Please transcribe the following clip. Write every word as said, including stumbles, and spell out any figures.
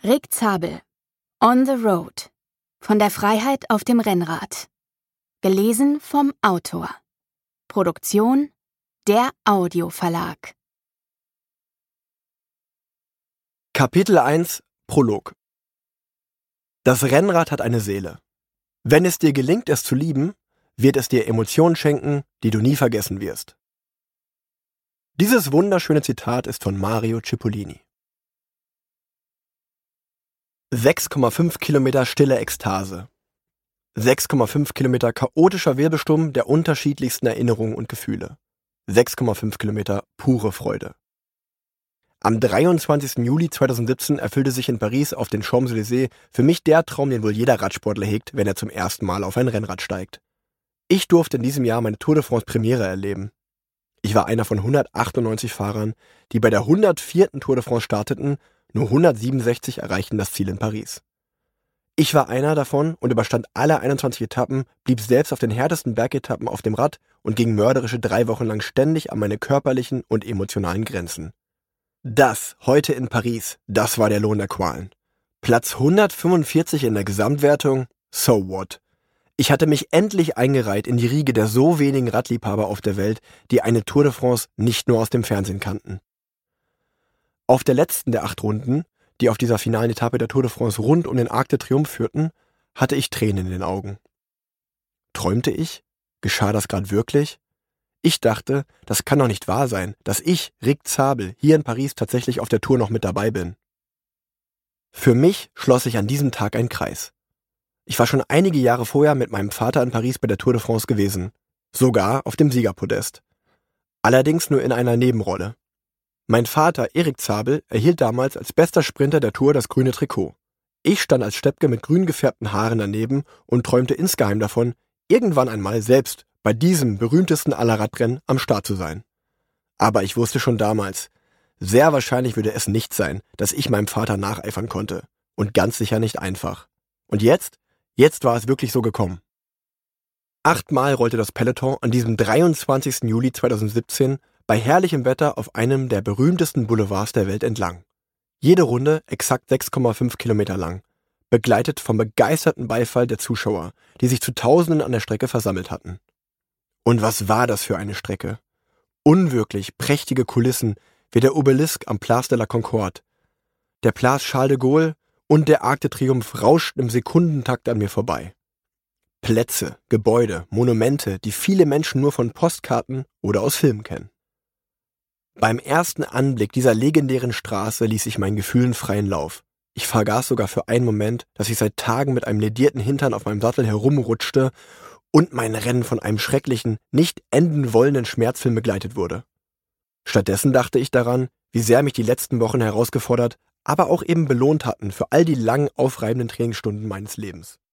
Rick Zabel, On the Road. Von der Freiheit auf dem Rennrad. Gelesen vom Autor. Produktion der Audioverlag. Kapitel eins Prolog. Das Rennrad hat eine Seele. Wenn es dir gelingt, es zu lieben, wird es dir Emotionen schenken, die du nie vergessen wirst. Dieses wunderschöne Zitat ist von Mario Cipollini. sechs Komma fünf Kilometer stille Ekstase. sechs Komma fünf Kilometer chaotischer Wirbelsturm der unterschiedlichsten Erinnerungen und Gefühle. sechs Komma fünf Kilometer pure Freude. Am dreiundzwanzigsten Juli zweitausendsiebzehn erfüllte sich in Paris auf den Champs-Élysées für mich der Traum, den wohl jeder Radsportler hegt, wenn er zum ersten Mal auf ein Rennrad steigt. Ich durfte in diesem Jahr meine Tour de France Premiere erleben. Ich war einer von hundertachtundneunzig Fahrern, die bei der hundertvierten Tour de France starteten, nur hundertsiebenundsechzig erreichten das Ziel in Paris. Ich war einer davon und überstand alle einundzwanzig Etappen, blieb selbst auf den härtesten Bergetappen auf dem Rad und ging mörderische drei Wochen lang ständig an meine körperlichen und emotionalen Grenzen. Das, heute in Paris, das war der Lohn der Qualen. Platz hundertfünfundvierzig in der Gesamtwertung, so what? Ich hatte mich endlich eingereiht in die Riege der so wenigen Radliebhaber auf der Welt, die eine Tour de France nicht nur aus dem Fernsehen kannten. Auf der letzten der acht Runden, die auf dieser finalen Etappe der Tour de France rund um den Arc de Triomphe führten, hatte ich Tränen in den Augen. Träumte ich? Geschah das gerade wirklich? Ich dachte, das kann doch nicht wahr sein, dass ich, Rick Zabel, hier in Paris tatsächlich auf der Tour noch mit dabei bin. Für mich schloss sich an diesem Tag ein Kreis. Ich war schon einige Jahre vorher mit meinem Vater in Paris bei der Tour de France gewesen, sogar auf dem Siegerpodest. Allerdings nur in einer Nebenrolle. Mein Vater, Erik Zabel, erhielt damals als bester Sprinter der Tour das grüne Trikot. Ich stand als Steppke mit grün gefärbten Haaren daneben und träumte insgeheim davon, irgendwann einmal selbst bei diesem berühmtesten aller Radrennen am Start zu sein. Aber ich wusste schon damals, sehr wahrscheinlich würde es nicht sein, dass ich meinem Vater nacheifern konnte. Und ganz sicher nicht einfach. Und jetzt? Jetzt war es wirklich so gekommen. Achtmal rollte das Peloton an diesem dreiundzwanzigsten Juli zweitausendsiebzehn bei herrlichem Wetter auf einem der berühmtesten Boulevards der Welt entlang. Jede Runde exakt sechs Komma fünf Kilometer lang, begleitet vom begeisterten Beifall der Zuschauer, die sich zu Tausenden an der Strecke versammelt hatten. Und was war das für eine Strecke? Unwirklich prächtige Kulissen wie der Obelisk am Place de la Concorde. Der Place Charles de Gaulle und der Arc de Triomphe rauschten im Sekundentakt an mir vorbei. Plätze, Gebäude, Monumente, die viele Menschen nur von Postkarten oder aus Filmen kennen. Beim ersten Anblick dieser legendären Straße ließ ich meinen Gefühlen freien Lauf. Ich vergaß sogar für einen Moment, dass ich seit Tagen mit einem ledierten Hintern auf meinem Sattel herumrutschte und mein Rennen von einem schrecklichen, nicht enden wollenden Schmerzfilm begleitet wurde. Stattdessen dachte ich daran, wie sehr mich die letzten Wochen herausgefordert, aber auch eben belohnt hatten für all die langen, aufreibenden Trainingsstunden meines Lebens.